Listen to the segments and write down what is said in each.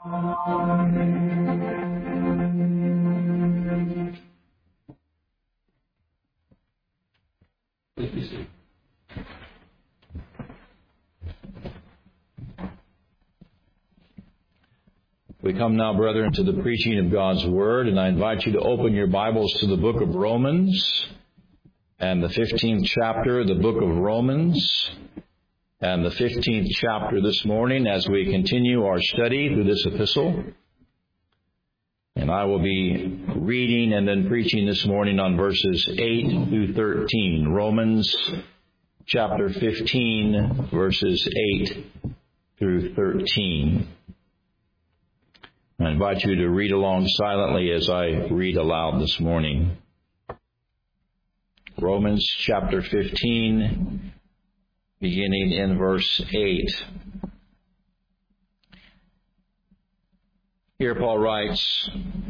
Please be seated. We come now, brethren, to the preaching of God's Word, and I invite you to open your Bibles to the book of Romans and the 15th chapter, the book of Romans and the 15th chapter this morning as we continue our study through this epistle. And I will be reading and then preaching this morning on verses 8 through 13. Romans chapter 15, verses 8 through 13. I invite you to read along silently as I read aloud this morning. Romans chapter 15, beginning in verse 8. Here Paul writes,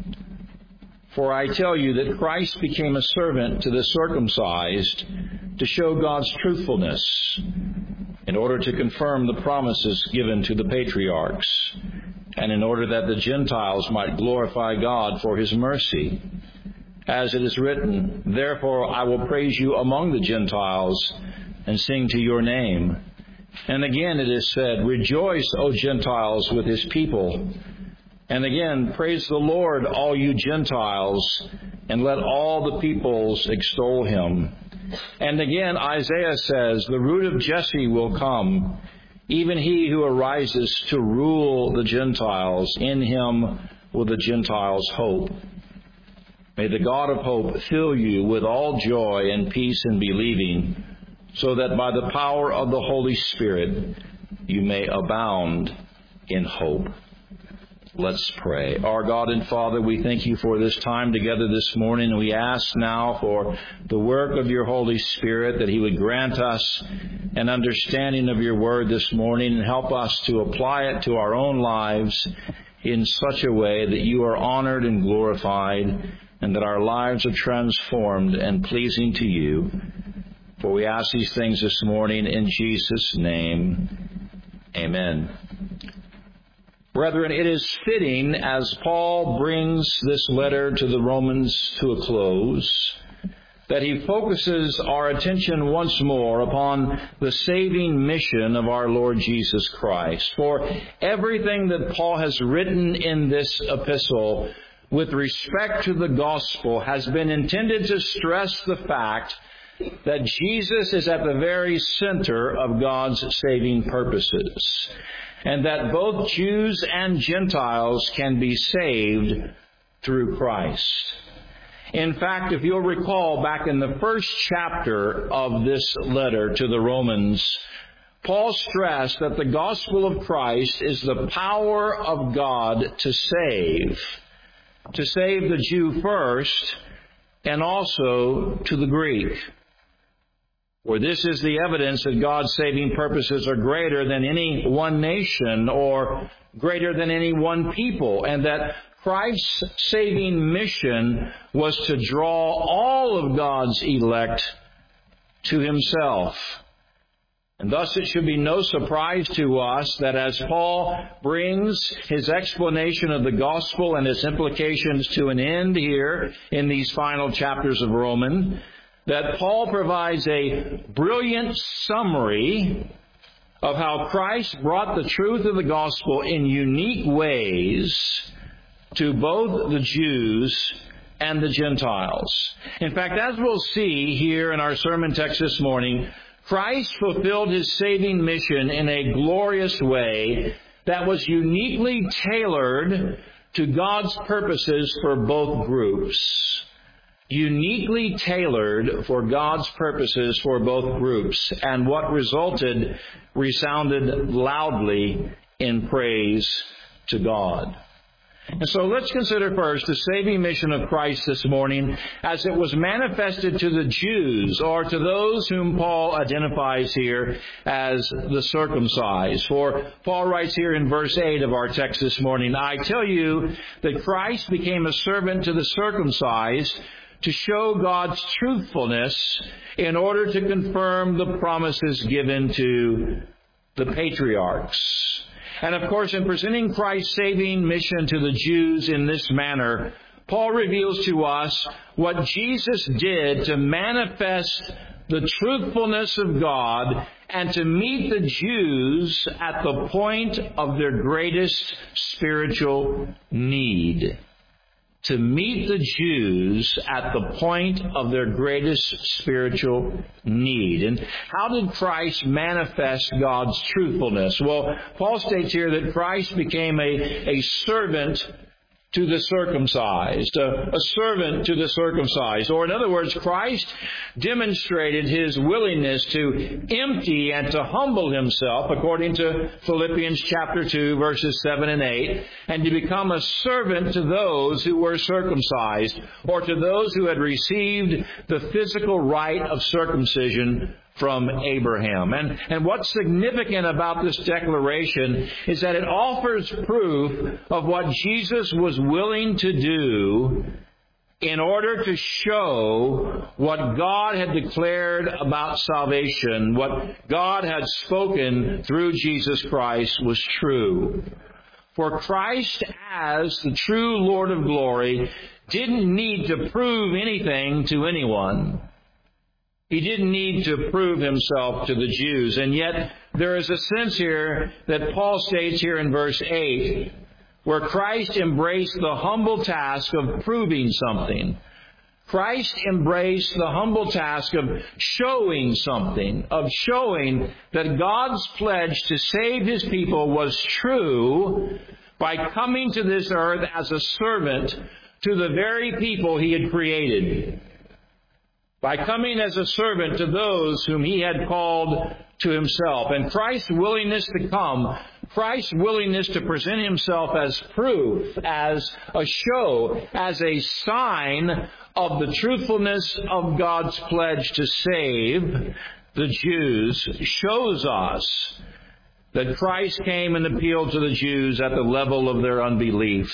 "For I tell you that Christ became a servant to the circumcised to show God's truthfulness, in order to confirm the promises given to the patriarchs, and in order that the Gentiles might glorify God for His mercy. As it is written, therefore I will praise you among the Gentiles and sing to your name. And again it is said, rejoice, O Gentiles, with His people. And again, praise the Lord, all you Gentiles, and let all the peoples extol Him. And again, Isaiah says, the root of Jesse will come, even he who arises to rule the Gentiles. In Him will the Gentiles hope. May the God of hope fill you with all joy and peace in believing, so that by the power of the Holy Spirit you may abound in hope." Let's pray. Our God and Father, we thank You for this time together this morning, and we ask now for the work of Your Holy Spirit, that He would grant us an understanding of Your Word this morning and help us to apply it to our own lives in such a way that You are honored and glorified, and that our lives are transformed and pleasing to You. For we ask these things this morning in Jesus' name. Amen. Brethren, it is fitting, as Paul brings this letter to the Romans to a close, that he focuses our attention once more upon the saving mission of our Lord Jesus Christ. For everything that Paul has written in this epistle with respect to the gospel has been intended to stress the fact that Jesus is at the very center of God's saving purposes, and that both Jews and Gentiles can be saved through Christ. In fact, if you'll recall, back in the first chapter of this letter to the Romans, Paul stressed that the gospel of Christ is the power of God to save the Jew first, and also to the Greek. For this is the evidence that God's saving purposes are greater than any one nation or greater than any one people, and that Christ's saving mission was to draw all of God's elect to Himself. And thus it should be no surprise to us that as Paul brings his explanation of the gospel and its implications to an end here in these final chapters of Romans, that Paul provides a brilliant summary of how Christ brought the truth of the gospel in unique ways to both the Jews and the Gentiles. In fact, as we'll see here in our sermon text this morning, Christ fulfilled His saving mission in a glorious way that was uniquely tailored to God's purposes for both groups. Uniquely tailored for God's purposes for both groups. And what resulted resounded loudly in praise to God. And so let's consider first the saving mission of Christ this morning as it was manifested to the Jews, or to those whom Paul identifies here as the circumcised. For Paul writes here in verse 8 of our text this morning, "I tell you that Christ became a servant to the circumcised to show God's truthfulness in order to confirm the promises given to the patriarchs." And of course, in presenting Christ's saving mission to the Jews in this manner, Paul reveals to us what Jesus did to manifest the truthfulness of God and to meet the Jews at the point of their greatest spiritual need. To meet the Jews at the point of their greatest spiritual need. And how did Christ manifest God's truthfulness? Well, Paul states here that Christ became a servant to the circumcised, a servant to the circumcised. Or in other words, Christ demonstrated His willingness to empty and to humble Himself, according to Philippians chapter 2, verses 7 and 8, and to become a servant to those who were circumcised, or to those who had received the physical rite of circumcision from Abraham. And what's significant about this declaration is that it offers proof of what Jesus was willing to do in order to show what God had declared about salvation, what God had spoken through Jesus Christ was true. For Christ, as the true Lord of glory, didn't need to prove anything to anyone. He didn't need to prove Himself to the Jews. And yet, there is a sense here that Paul states here in verse 8, where Christ embraced the humble task of proving something. Christ embraced the humble task of showing something, of showing that God's pledge to save His people was true by coming to this earth as a servant to the very people He had created. By coming as a servant to those whom He had called to Himself. And Christ's willingness to come, Christ's willingness to present Himself as proof, as a show, as a sign of the truthfulness of God's pledge to save the Jews, shows us that Christ came and appealed to the Jews at the level of their unbelief.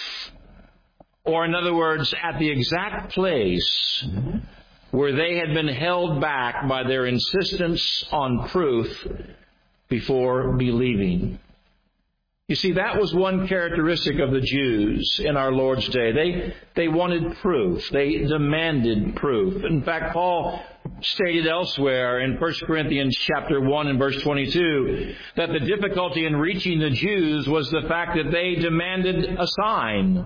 Or in other words, at the exact place where they had been held back by their insistence on proof before believing. You see, that was one characteristic of the Jews in our Lord's day. They wanted proof. They demanded proof. In fact, Paul stated elsewhere in 1 Corinthians chapter 1 and verse 22 that the difficulty in reaching the Jews was the fact that they demanded a sign.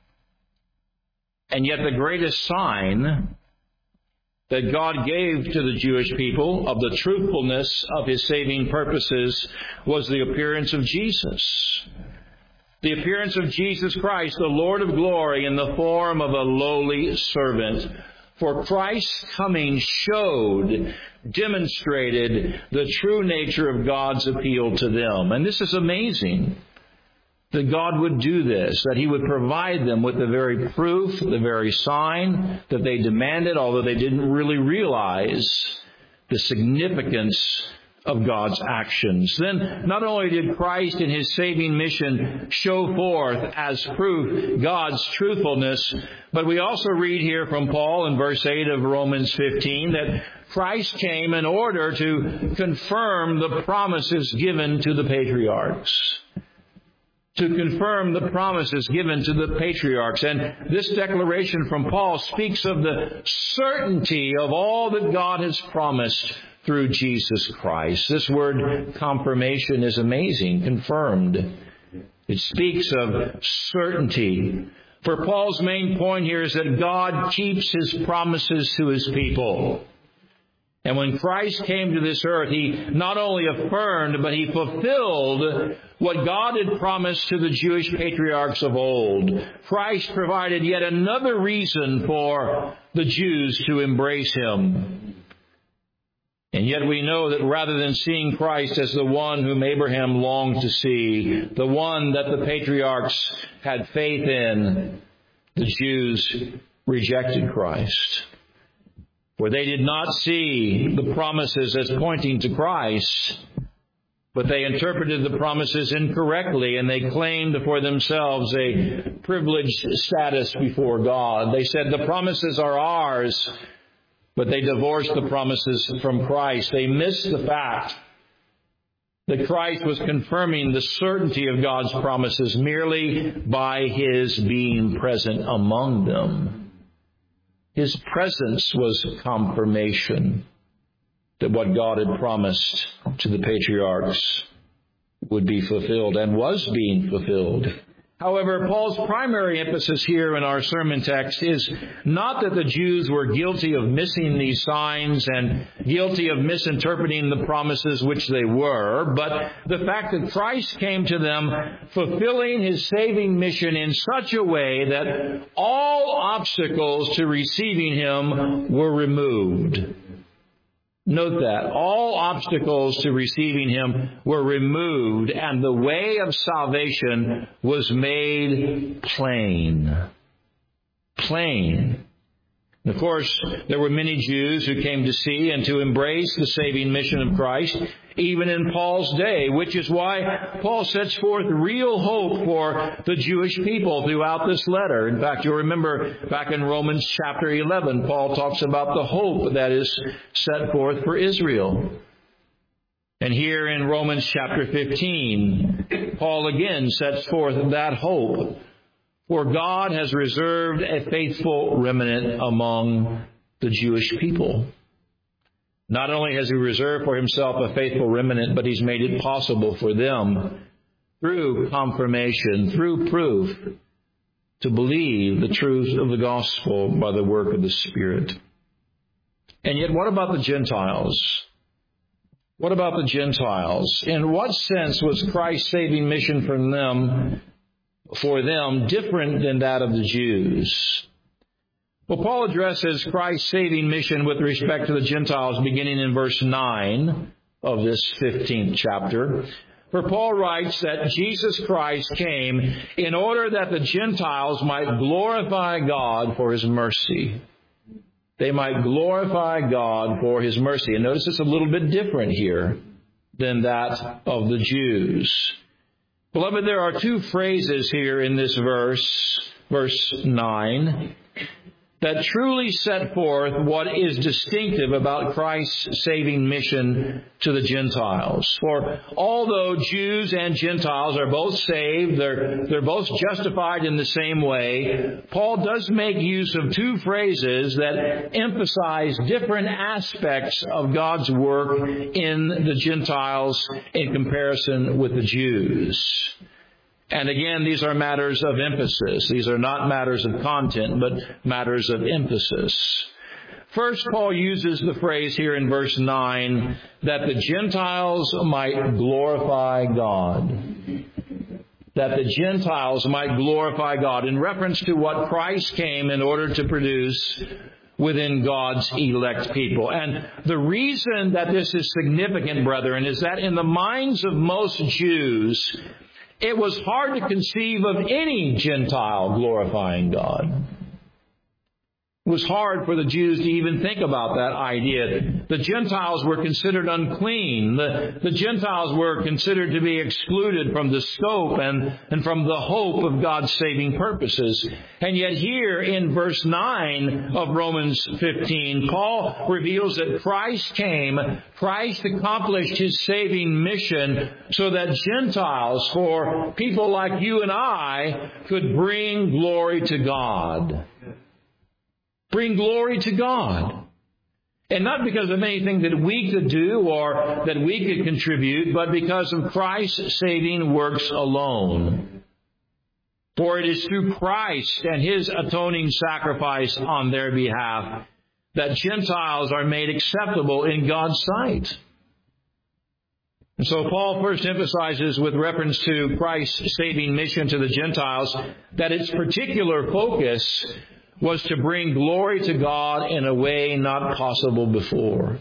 And yet the greatest sign that God gave to the Jewish people of the truthfulness of His saving purposes was the appearance of Jesus. The appearance of Jesus Christ, the Lord of glory, in the form of a lowly servant. For Christ's coming showed, demonstrated the true nature of God's appeal to them. And this is amazing, that God would do this, that He would provide them with the very proof, the very sign that they demanded, although they didn't really realize the significance of God's actions. Then, not only did Christ in His saving mission show forth as proof God's truthfulness, but we also read here from Paul in verse 8 of Romans 15 that Christ came in order to confirm the promises given to the patriarchs. To confirm the promises given to the patriarchs. And this declaration from Paul speaks of the certainty of all that God has promised through Jesus Christ. This word confirmation is amazing. Confirmed. It speaks of certainty. For Paul's main point here is that God keeps His promises to His people. And when Christ came to this earth, He not only affirmed, but He fulfilled what God had promised to the Jewish patriarchs of old. Christ provided yet another reason for the Jews to embrace Him. And yet we know that rather than seeing Christ as the one whom Abraham longed to see, the one that the patriarchs had faith in, the Jews rejected Christ. For they did not see the promises as pointing to Christ, but they interpreted the promises incorrectly, and they claimed for themselves a privileged status before God. They said the promises are ours, but they divorced the promises from Christ. They missed the fact that Christ was confirming the certainty of God's promises merely by His being present among them. His presence was confirmation that what God had promised to the patriarchs would be fulfilled and was being fulfilled. However, Paul's primary emphasis here in our sermon text is not that the Jews were guilty of missing these signs and guilty of misinterpreting the promises which they were, but the fact that Christ came to them fulfilling His saving mission in such a way that all obstacles to receiving Him were removed. Note that. All obstacles to receiving Him were removed, and the way of salvation was made plain. Plain. And of course, there were many Jews who came to see and to embrace the saving mission of Christ, even in Paul's day, which is why Paul sets forth real hope for the Jewish people throughout this letter. In fact, you'll remember back in Romans chapter 11, Paul talks about the hope that is set forth for Israel. And here in Romans chapter 15, Paul again sets forth that hope. For God has reserved a faithful remnant among the Jewish people. Not only has He reserved for Himself a faithful remnant, but He's made it possible for them, through confirmation, through proof, to believe the truth of the gospel by the work of the Spirit. And yet, what about the Gentiles? What about the Gentiles? In what sense was Christ's saving mission for them different than that of the Jews? Well, Paul addresses Christ's saving mission with respect to the Gentiles beginning in verse 9 of this 15th chapter. For Paul writes that Jesus Christ came in order that the Gentiles might glorify God for His mercy. They might glorify God for His mercy. And notice it's a little bit different here than that of the Jews. Beloved, there are two phrases here in this verse 9, that truly set forth what is distinctive about Christ's saving mission to the Gentiles. For although Jews and Gentiles are both saved, they're both justified in the same way, Paul does make use of two phrases that emphasize different aspects of God's work in the Gentiles in comparison with the Jews. And again, these are matters of emphasis. These are not matters of content, but matters of emphasis. First, Paul uses the phrase here in verse 9, that the Gentiles might glorify God. That the Gentiles might glorify God, in reference to what Christ came in order to produce within God's elect people. And the reason that this is significant, brethren, is that in the minds of most Jews, it was hard to conceive of any Gentile glorifying God. It was hard for the Jews to even think about that idea. The Gentiles were considered unclean. The Gentiles were considered to be excluded from the scope and from the hope of God's saving purposes. And yet here in verse 9 of Romans 15, Paul reveals that Christ came, Christ accomplished His saving mission so that Gentiles, for people like you and I, could bring glory to God. Bring glory to God. And not because of anything that we could do or that we could contribute, but because of Christ's saving works alone. For it is through Christ and His atoning sacrifice on their behalf that Gentiles are made acceptable in God's sight. And so Paul first emphasizes with reference to Christ's saving mission to the Gentiles that its particular focus was to bring glory to God in a way not possible before.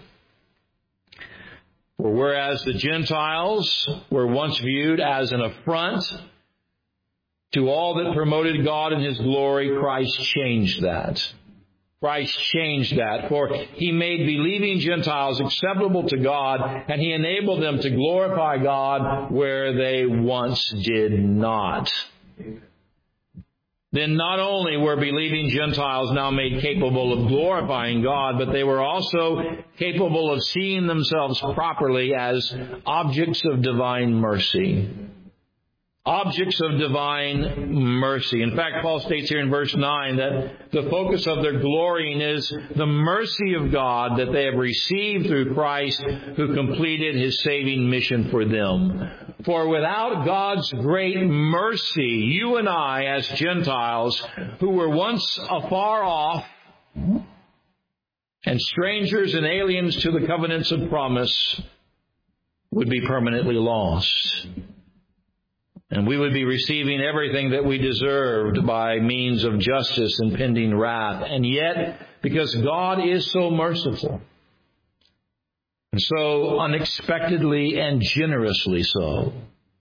For whereas the Gentiles were once viewed as an affront to all that promoted God and His glory, Christ changed that. Christ changed that, for He made believing Gentiles acceptable to God, and He enabled them to glorify God where they once did not. then not only were believing Gentiles now made capable of glorifying God, but they were also capable of seeing themselves properly as objects of divine mercy. Objects of divine mercy. In fact, Paul states here in verse 9 that the focus of their glorying is the mercy of God that they have received through Christ, who completed His saving mission for them. For without God's great mercy, you and I, as Gentiles, who were once afar off and strangers and aliens to the covenants of promise, would be permanently lost. And we would be receiving everything that we deserved by means of justice and pending wrath. And yet, because God is so merciful, and so unexpectedly and generously so,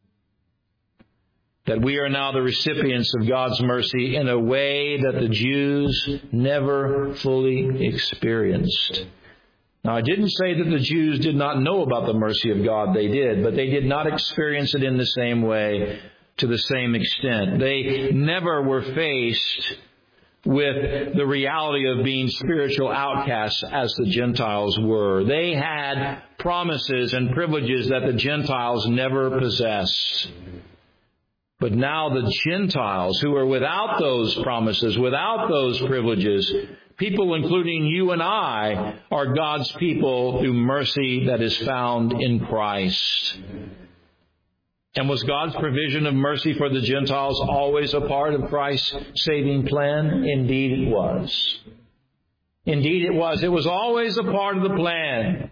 that we are now the recipients of God's mercy in a way that the Jews never fully experienced. Now, I didn't say that the Jews did not know about the mercy of God. They did, but they did not experience it in the same way, to the same extent. They never were faced with the reality of being spiritual outcasts as the Gentiles were. They had promises and privileges that the Gentiles never possessed. But now the Gentiles, who are without those promises, without those privileges, people including you and I, are God's people through mercy that is found in Christ. And was God's provision of mercy for the Gentiles always a part of Christ's saving plan? Indeed it was. Indeed it was. It was always a part of the plan.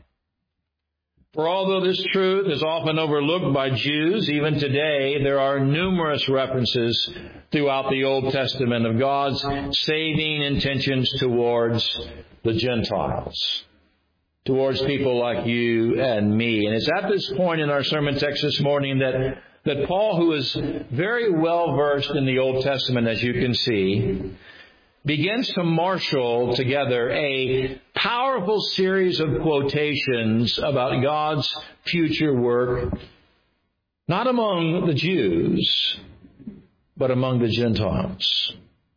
For although this truth is often overlooked by Jews, even today, there are numerous references throughout the Old Testament of God's saving intentions towards the Gentiles, towards people like you and me. And it's at this point in our sermon text this morning that Paul, who is very well versed in the Old Testament, as you can see, begins to marshal together a powerful series of quotations about God's future work, not among the Jews, but among the Gentiles.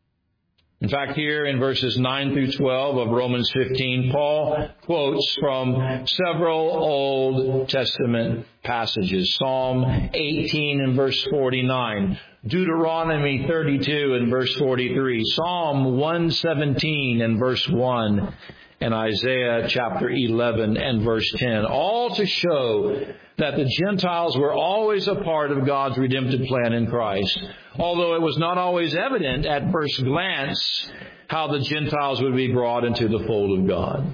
In fact, here in verses 9 through 12 of Romans 15, Paul quotes from several Old Testament passages. Psalm 18 and verse 49, Deuteronomy 32 and verse 43, Psalm 117 and verse 1, and Isaiah chapter 11 and verse 10, all to show that the Gentiles were always a part of God's redemptive plan in Christ, although it was not always evident at first glance how the Gentiles would be brought into the fold of God.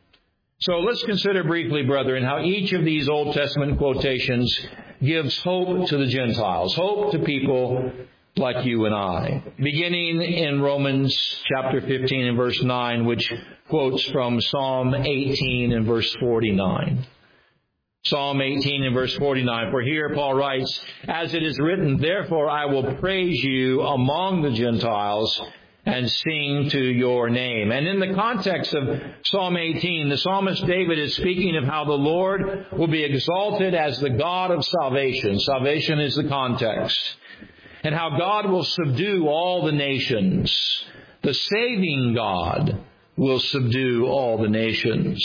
So let's consider briefly, brethren, how each of these Old Testament quotations gives hope to the Gentiles, hope to people like you and I. Beginning in Romans chapter 15 and verse 9, which quotes from Psalm 18 and verse 49. Psalm 18 and verse 49, for here Paul writes, as it is written, therefore I will praise you among the Gentiles and sing to your name. And in the context of Psalm 18, the psalmist David is speaking of how the Lord will be exalted as the God of salvation. Salvation is the context. And how God will subdue all the nations. The saving God will subdue all the nations.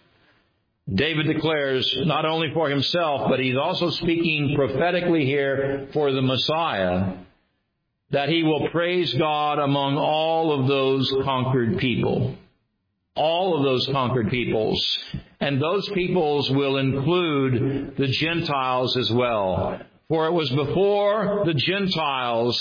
David declares not only for himself, but he's also speaking prophetically here for the Messiah, that he will praise God among all of those conquered people. All of those conquered peoples. And those peoples will include the Gentiles as well. For it was before the Gentiles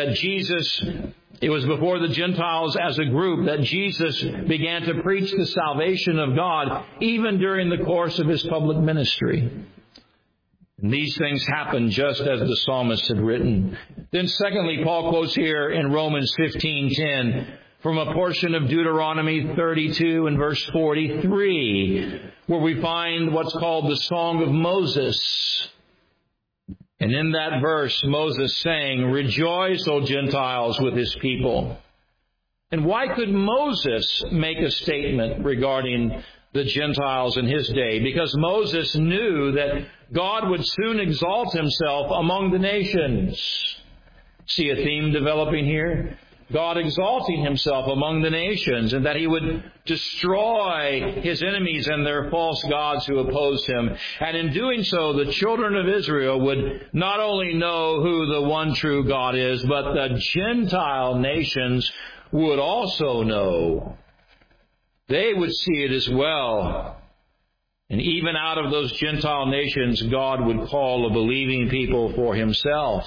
it was before the Gentiles as a group that Jesus began to preach the salvation of God, even during the course of his public ministry. And these things happened just as the psalmist had written. Then secondly, Paul quotes here in Romans 15:10 from a portion of Deuteronomy 32 and verse 43, where we find what's called the Song of Moses. And in that verse, Moses sang, rejoice, O Gentiles, with his people. And why could Moses make a statement regarding the Gentiles in his day? Because Moses knew that God would soon exalt himself among the nations. See a theme developing here? God exalting Himself among the nations, and that He would destroy His enemies and their false gods who opposed Him. And in doing so, the children of Israel would not only know who the one true God is, but the Gentile nations would also know. They would see it as well. And even out of those Gentile nations, God would call a believing people for Himself.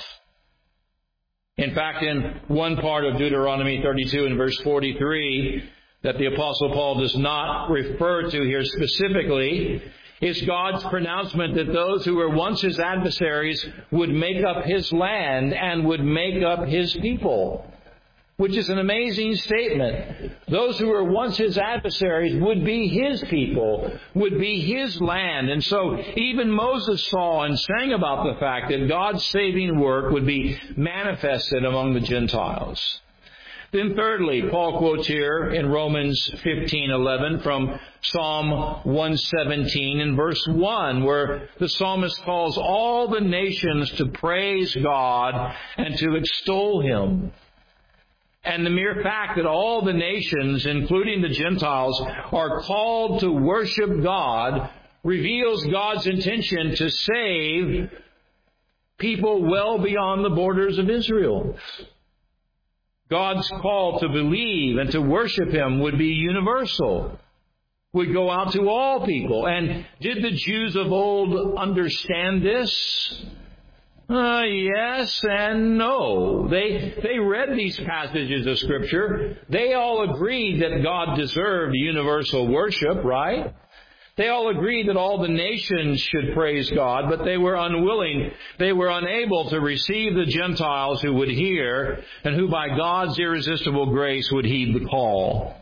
In fact, in one part of Deuteronomy 32 and verse 43 that the Apostle Paul does not refer to here specifically, is God's pronouncement that those who were once His adversaries would make up His land and would make up His people. Which is an amazing statement. Those who were once His adversaries would be His people, would be His land. And so even Moses saw and sang about the fact that God's saving work would be manifested among the Gentiles. Then thirdly, Paul quotes here in Romans 15:11 from Psalm 117 in verse 1, where the psalmist calls all the nations to praise God and to extol Him. And the mere fact that all the nations, including the Gentiles, are called to worship God reveals God's intention to save people well beyond the borders of Israel. God's call to believe and to worship Him would be universal, would go out to all people. And did the Jews of old understand this? Yes and no. They read these passages of Scripture. They all agreed that God deserved universal worship, right? They all agreed that all the nations should praise God, but they were unwilling. They were unable to receive the Gentiles who would hear and who by God's irresistible grace would heed the call.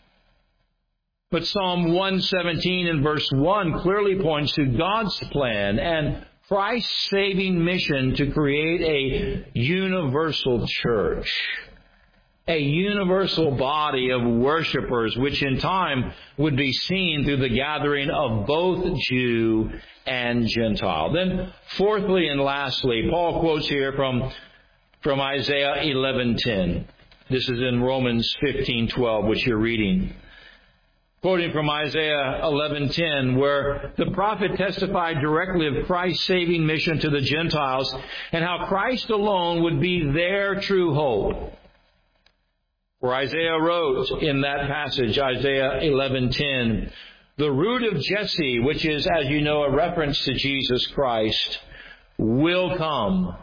But Psalm 117 and verse 1 clearly points to God's plan and Christ's saving mission to create a universal church, a universal body of worshipers, which in time would be seen through the gathering of both Jew and Gentile. Then, fourthly and lastly, Paul quotes here from Isaiah 11:10. This is in Romans 15:12, which you're reading. Quoting from Isaiah 11:10, where the prophet testified directly of Christ's saving mission to the Gentiles and how Christ alone would be their true hope. For Isaiah wrote in that passage, Isaiah 11:10, the root of Jesse, which is, as you know, a reference to Jesus Christ, will come,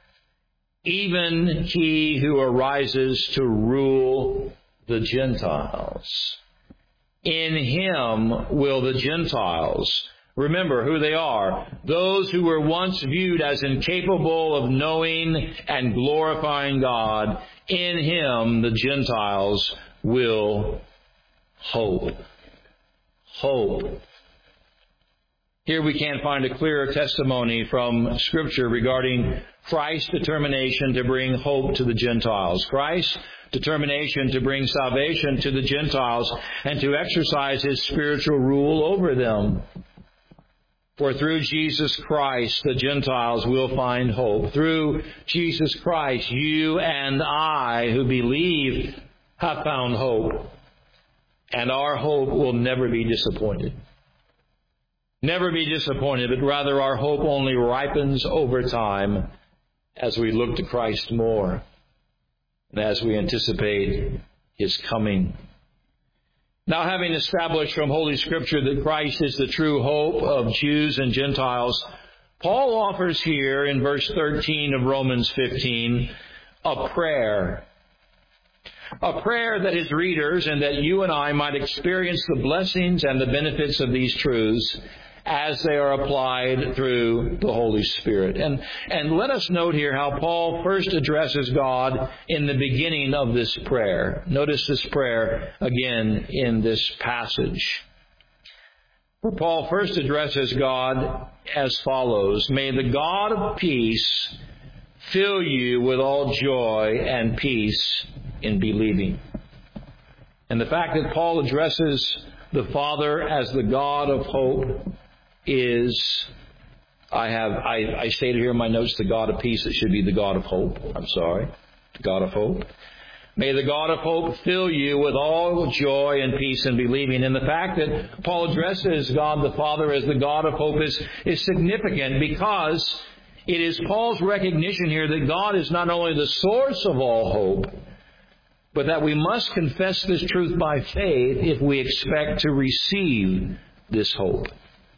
even He who arises to rule the Gentiles. In Him will the Gentiles, remember who they are, those who were once viewed as incapable of knowing and glorifying God, in Him the Gentiles will hope. Hope. Here we can find a clearer testimony from Scripture regarding Christ's determination to bring hope to the Gentiles. Christ's determination to bring salvation to the Gentiles and to exercise His spiritual rule over them. For through Jesus Christ, the Gentiles will find hope. Through Jesus Christ, you and I who believe have found hope. And our hope will never be disappointed. Never be disappointed, but rather our hope only ripens over time as we look to Christ more and as we anticipate His coming. Now, having established from Holy Scripture that Christ is the true hope of Jews and Gentiles, Paul offers here in verse 13 of Romans 15 a prayer. A prayer that his readers and that you and I might experience the blessings and the benefits of these truths as they are applied through the Holy Spirit. And let us note here how Paul first addresses God in the beginning of this prayer. Notice this prayer again in this passage. For Paul first addresses God as follows: May the God of peace fill you with all joy and peace in believing. And the fact that Paul addresses the Father as the God of hope is I stated here in my notes the God of peace. It should be the God of hope. I'm sorry. The God of hope. May the God of hope fill you with all joy and peace in believing. And the fact that Paul addresses God the Father as the God of hope is significant, because it is Paul's recognition here that God is not only the source of all hope, but that we must confess this truth by faith if we expect to receive this hope.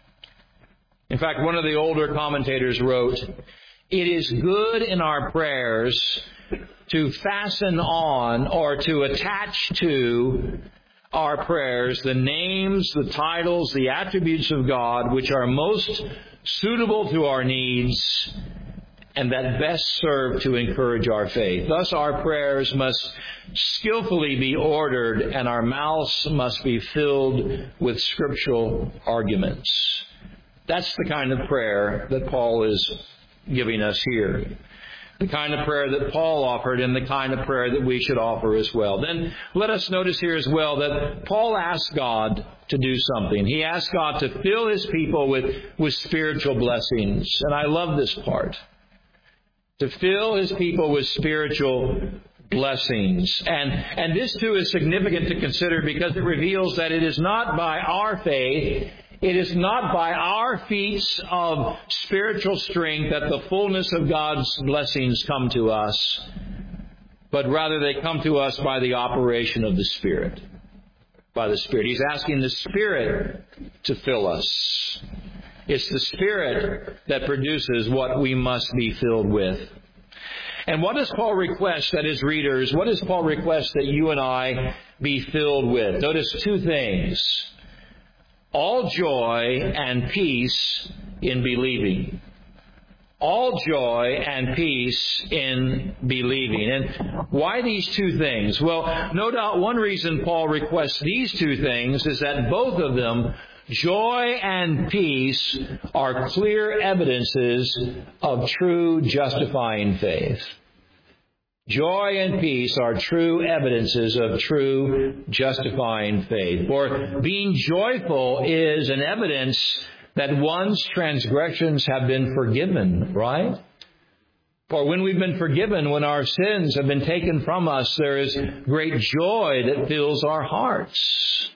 In fact, one of the older commentators wrote, "It is good in our prayers to fasten on or to attach to our prayers the names, the titles, the attributes of God which are most suitable to our needs and that best serve to encourage our faith. Thus our prayers must skillfully be ordered and our mouths must be filled with scriptural arguments." That's the kind of prayer that Paul is giving us here. The kind of prayer that Paul offered and the kind of prayer that we should offer as well. Then let us notice here as well that Paul asked God to do something. He asked God to fill his people with spiritual blessings. And I love this part. To fill his people with spiritual blessings. And this too is significant to consider because it reveals that it is not by our faith, it is not by our feats of spiritual strength that the fullness of God's blessings come to us, but rather they come to us by the operation of the Spirit. By the Spirit. He's asking the Spirit to fill us. It's the Spirit that produces what we must be filled with. And what does Paul request that his readers, what does Paul request that you and I be filled with? Notice two things. All joy and peace in believing. All joy and peace in believing. And why these two things? Well, no doubt one reason Paul requests these two things is that both of them, joy and peace, are clear evidences of true justifying faith. Joy and peace are true evidences of true justifying faith. For being joyful is an evidence that one's transgressions have been forgiven, right? For when we've been forgiven, when our sins have been taken from us, there is great joy that fills our hearts.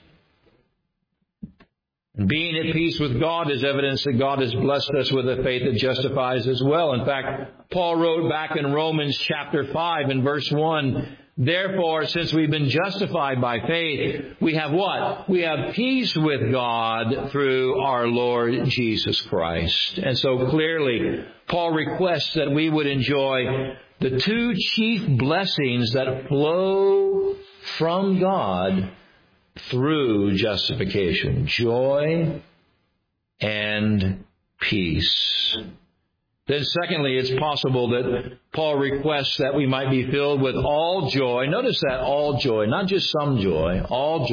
And being at peace with God is evidence that God has blessed us with a faith that justifies as well. In fact, Paul wrote back in Romans chapter 5 and verse 1, "Therefore, since we've been justified by faith, we have what? We have peace with God through our Lord Jesus Christ." And so clearly, Paul requests that we would enjoy the two chief blessings that flow from God through justification: joy and peace. Then secondly, it's possible that Paul requests that we might be filled with all joy. Notice that, all joy, not just some joy, all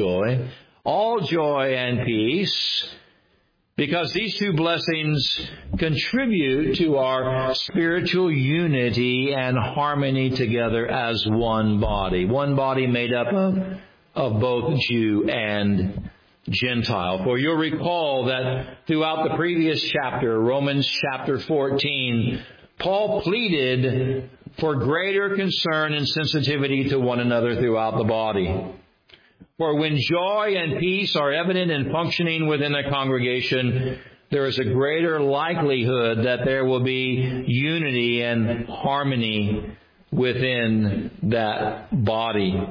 joy and peace, because these two blessings contribute to our spiritual unity and harmony together as one body made up of both Jew and Gentile. For you'll recall that throughout the previous chapter, Romans chapter 14, Paul pleaded for greater concern and sensitivity to one another throughout the body. For when joy and peace are evident and functioning within a congregation, there is a greater likelihood that there will be unity and harmony within that body.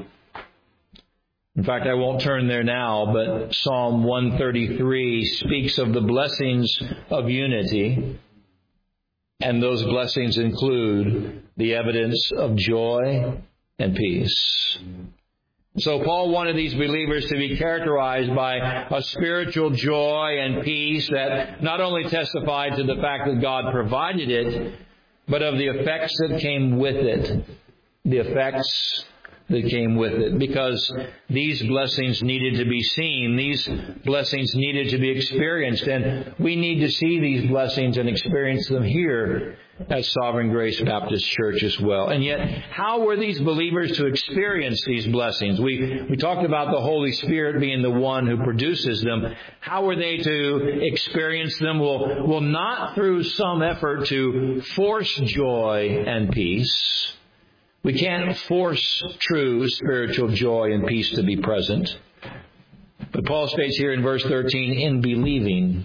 In fact, I won't turn there now, but Psalm 133 speaks of the blessings of unity. And those blessings include the evidence of joy and peace. So Paul wanted these believers to be characterized by a spiritual joy and peace that not only testified to the fact that God provided it, but of the effects that came with it. The effects that came with it, because these blessings needed to be seen. These blessings needed to be experienced, and we need to see these blessings and experience them here as Sovereign Grace Baptist Church as well. And yet, how were these believers to experience these blessings? We talked about the Holy Spirit being the one who produces them. How were they to experience them? Well, not through some effort to force joy and peace. We can't force true spiritual joy and peace to be present. But Paul states here in verse 13, in believing.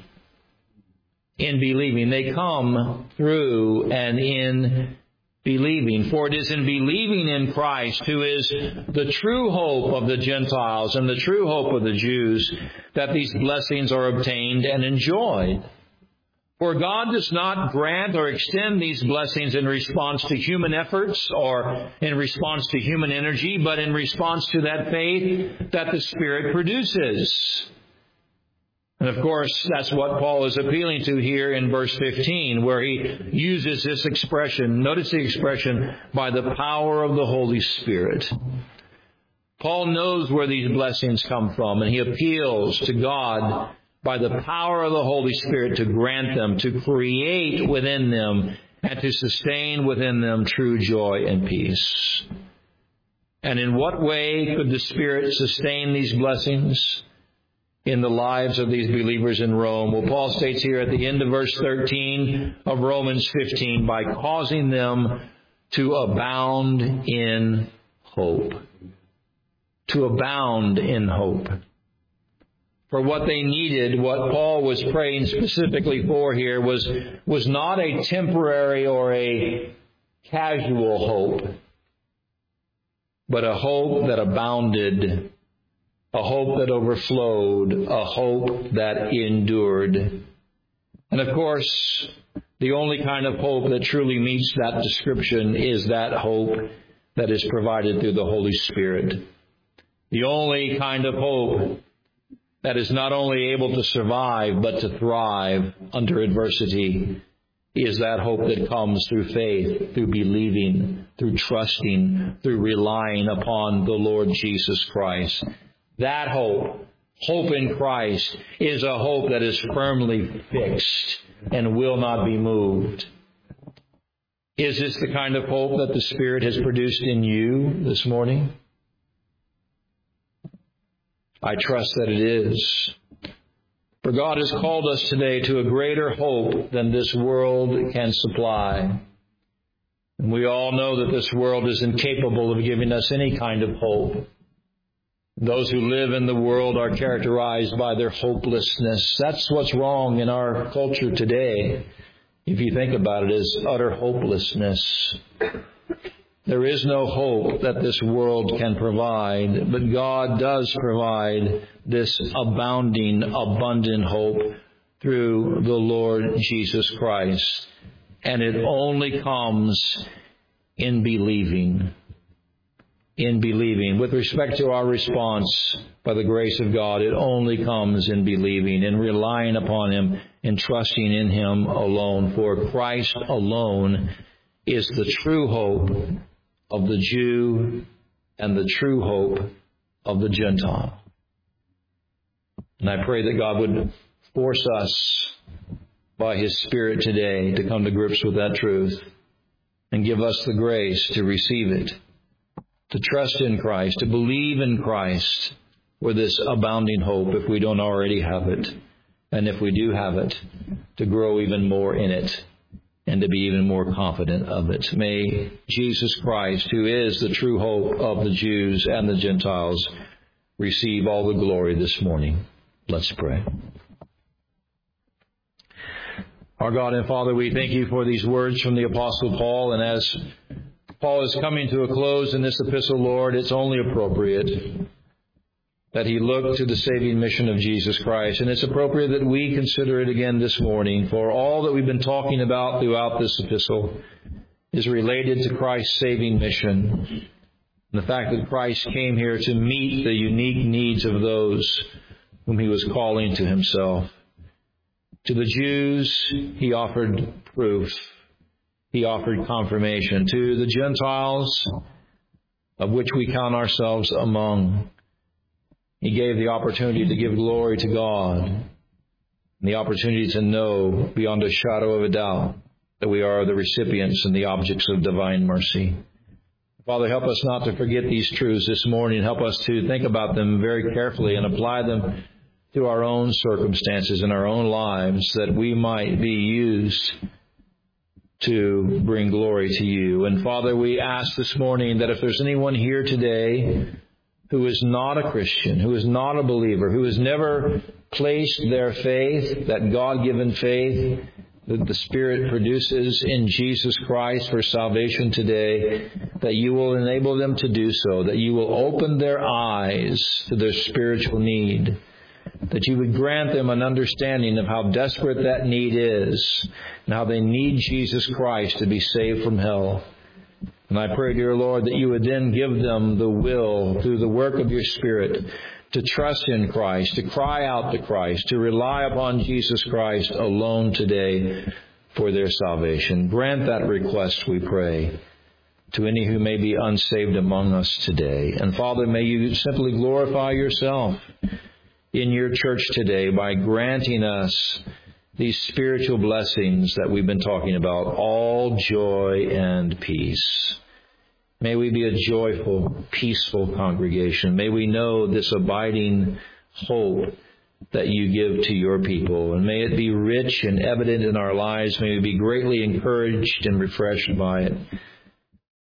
In believing. They come through and in believing. For it is in believing in Christ, who is the true hope of the Gentiles and the true hope of the Jews, that these blessings are obtained and enjoyed. For God does not grant or extend these blessings in response to human efforts or in response to human energy, but in response to that faith that the Spirit produces. And of course, that's what Paul is appealing to here in verse 15, where he uses this expression. Notice the expression, by the power of the Holy Spirit. Paul knows where these blessings come from, and he appeals to God by the power of the Holy Spirit to grant them, to create within them, and to sustain within them true joy and peace. And in what way could the Spirit sustain these blessings in the lives of these believers in Rome? Well, Paul states here at the end of verse 13 of Romans 15, by causing them to abound in hope. To abound in hope. For what they needed, what Paul was praying specifically for here was not a temporary or a casual hope, but a hope that abounded, a hope that overflowed, a hope that endured. And of course, the only kind of hope that truly meets that description is that hope that is provided through the Holy Spirit. The only kind of hope that is not only able to survive but to thrive under adversity is that hope that comes through faith, through believing, through trusting, through relying upon the Lord Jesus Christ. That hope, hope in Christ, is a hope that is firmly fixed and will not be moved. Is this the kind of hope that the Spirit has produced in you this morning? I trust that it is. For God has called us today to a greater hope than this world can supply. And we all know that this world is incapable of giving us any kind of hope. Those who live in the world are characterized by their hopelessness. That's what's wrong in our culture today. If you think about it, is utter hopelessness. There is no hope that this world can provide, but God does provide this abounding, abundant hope through the Lord Jesus Christ. And it only comes in believing. In believing. With respect to our response, by the grace of God, it only comes in believing, in relying upon Him, in trusting in Him alone. For Christ alone is the true hope of the Jew and the true hope of the Gentile. And I pray that God would force us by His Spirit today to come to grips with that truth and give us the grace to receive it, to trust in Christ, to believe in Christ for this abounding hope if we don't already have it. And if we do have it, to grow even more in it and to be even more confident of it. May Jesus Christ, who is the true hope of the Jews and the Gentiles, receive all the glory this morning. Let's pray. Our God and Father, we thank You for these words from the Apostle Paul. And as Paul is coming to a close in this epistle, Lord, it's only appropriate that he look to the saving mission of Jesus Christ. And it's appropriate that we consider it again this morning, for all that we've been talking about throughout this epistle is related to Christ's saving mission. And the fact that Christ came here to meet the unique needs of those whom He was calling to Himself. To the Jews, He offered proof. He offered confirmation. To the Gentiles, of which we count ourselves among, He gave the opportunity to give glory to God and the opportunity to know beyond a shadow of a doubt that we are the recipients and the objects of divine mercy. Father, help us not to forget these truths this morning. Help us to think about them very carefully and apply them to our own circumstances and our own lives, that we might be used to bring glory to you. And Father, we ask this morning that if there's anyone here today who is not a Christian, who is not a believer, who has never placed their faith, that God-given faith that the Spirit produces in Jesus Christ for salvation today, that you will enable them to do so, that you will open their eyes to their spiritual need, that you would grant them an understanding of how desperate that need is and how they need Jesus Christ to be saved from hell. And I pray, dear Lord, that you would then give them the will, through the work of your Spirit, to trust in Christ, to cry out to Christ, to rely upon Jesus Christ alone today for their salvation. Grant that request, we pray, to any who may be unsaved among us today. And Father, may you simply glorify yourself in your church today by granting us these spiritual blessings that we've been talking about, all joy and peace. May we be a joyful, peaceful congregation. May we know this abiding hope that you give to your people. And may it be rich and evident in our lives. May we be greatly encouraged and refreshed by it.